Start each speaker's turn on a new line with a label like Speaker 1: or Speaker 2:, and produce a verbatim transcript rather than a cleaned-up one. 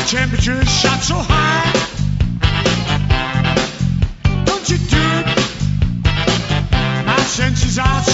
Speaker 1: temperature shot so high. Don't you do it? My senses are